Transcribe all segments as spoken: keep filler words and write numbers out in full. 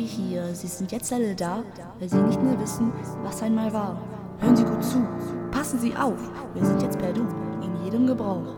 hier, sie sind jetzt alle da, weil sie nicht mehr wissen, was einmal war. Hören Sie gut zu, passen Sie auf, wir sind jetzt per Du in jedem Gebrauch.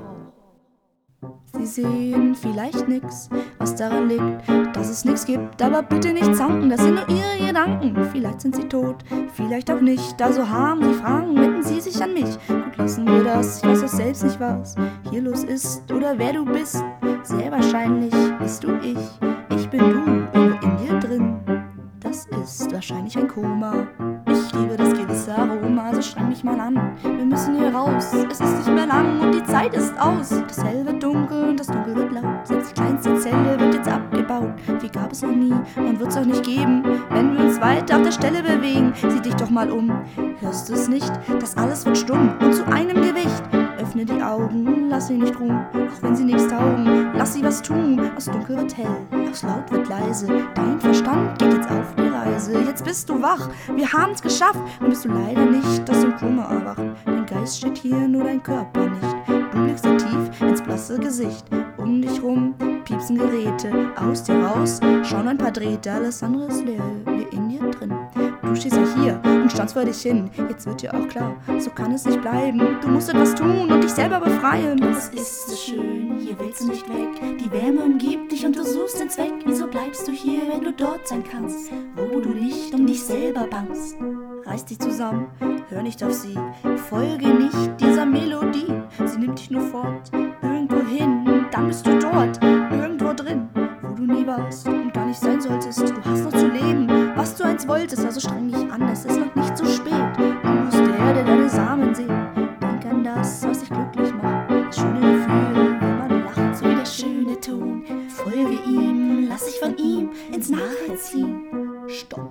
Sie sehen vielleicht nix, was daran liegt, dass es nix gibt, aber bitte nicht zanken, das sind nur Ihre Gedanken. Vielleicht sind Sie tot, vielleicht auch nicht, also haben Sie Fragen, wenden Sie sich an mich. Gut, lassen wir das, ich weiß auch selbst nicht, was hier los ist oder wer du bist. Sehr wahrscheinlich bist du ich, ich bin du, irgendwo in dir drin. Das ist wahrscheinlich ein Koma. Ich liebe das gewisse Aroma, also streng mich mal an. Wir müssen hier raus, es ist nicht mehr lang und die Zeit ist aus. Das Hell wird dunkel und das Dunkel wird laut. Selbst die kleinste Zelle wird jetzt abgebaut. Wie gab es noch nie und wird's auch nicht geben, wenn wir uns weiter auf der Stelle bewegen. Sieh dich doch mal um, hörst du es nicht? Das alles wird stumm und zu einem Gewicht. Öffne die Augen, lass sie nicht ruhen, auch wenn sie nichts taugen. Lass sie was tun, aus Dunkel wird hell, aus Laut wird leise. Dein Verstand geht jetzt auf die Reise. Jetzt bist du wach, wir haben's geschafft. Und bist du leider nicht, dass du im Koma erwacht. Dein Geist steht hier, nur dein Körper nicht. Du blickst dir tief ins blasse Gesicht. Um dich rum piepsen Geräte, aus dir raus schauen ein paar Drähte. Alles andere ist leer, wir in dir drin. Du stehst ja hier und staunst vor dich hin. Jetzt wird dir auch klar, so kann es nicht bleiben. Du musst etwas tun und dich selber befreien. Es ist so schön, hier willst du nicht weg. Die Wärme umgibt dich und du suchst den Zweck. Wieso bleibst du hier, wenn du dort sein kannst, wo du nicht um dich selber bangst? Reiß dich zusammen, hör nicht auf sie, folge nicht dieser Melodie. Sie nimmt dich nur fort, irgendwo hin, dann bist du dort, irgendwo drin, wo du nie warst und gar nicht sein solltest. Du hast noch zu leben, was du einst wolltest, also streng dich an, es ist noch nicht zu spät. Du bist der, der deine Samen sehen. Denk an das, was dich glücklich macht, das schöne Gefühl, wenn man lacht, so wie der schöne Ton. Folge ihm, lass dich von ihm ins Nachher ziehen. Stopp.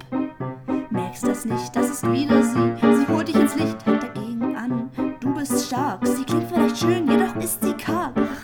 Merkst das nicht, das ist wieder sie. Sie holt dich ins Licht, hält dagegen an. Du bist stark, sie klingt vielleicht schön, jedoch ist sie karg. Ach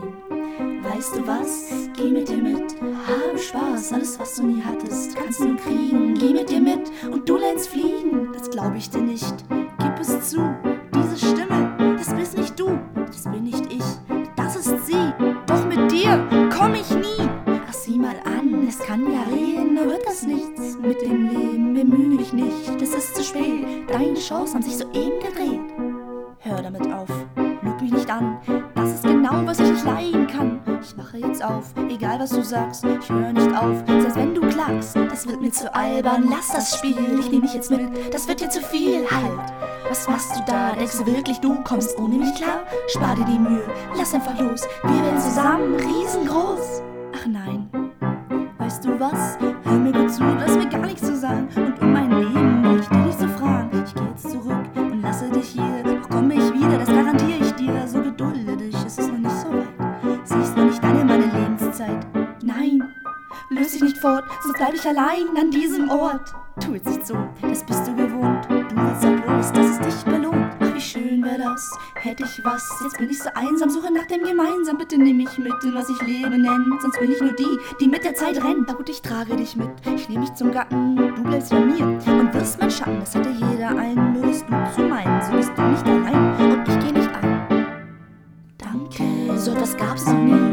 nein, weißt du was? Geh mit dir mit, habe Spaß. Alles, was du nie hattest, kannst du kriegen. Geh mit dir mit und du lernst fliegen. Das glaub ich dir nicht, gib es zu. Diese Stimme, das bist nicht du, das bin nicht ich, das ist sie. Doch mit dir komm ich nie. Ach, sieh mal an, es kann ja reden, nur wird das nichts. Mit dem Leben bemühe dich nicht, es ist zu spät. Deine Chancen haben sich soeben gedreht. Hör damit auf, lüg mich nicht an. Das ist genau, was ich nicht leiden kann. Ich wache jetzt auf, egal was du sagst. Ich höre nicht auf, selbst wenn du klagst. Das wird mir zu albern, lass das Spiel. Ich nehme mich jetzt mit, das wird dir zu viel. Halt, was machst du da? Denkst du wirklich, du kommst ohne mich klar? Spar dir die Mühe, lass einfach los. Wir werden zusammen riesengroß. Ach nein, weißt du was? Hör mir gut zu, du hast mir gar nichts zu sagen. Und um mein Leben brauch ich dich nicht zu fragen. Ich geh jetzt zurück und lasse dich hier. Doch komme ich wieder, das garantiere ich dir. So gedulde dich, es ist noch nicht so weit. Siehst noch nicht deine, meine Lebenszeit. Nein, löse dich nicht fort, sonst bleib ich allein an diesem Ort. Tu jetzt nicht so, das bist du gewohnt. Du willst doch bloß, dass es dich belohnt. Ach, wie schön wär das, hätte ich was. Jetzt bin ich so einsam, suche nach dem Gemeinsam. Bitte nimm mich mit in was ich Leben nenn. Sonst bin ich nur die, die mit der Zeit rennt. Na gut, ich trage dich mit, ich nehme dich zum Gatten. Du bleibst bei mir und wirst mein Schatten. Das hatte jeder einen, nur bist du zu meinen. So bist du nicht allein und ich geh nicht ein. Danke, so etwas gab's noch nie.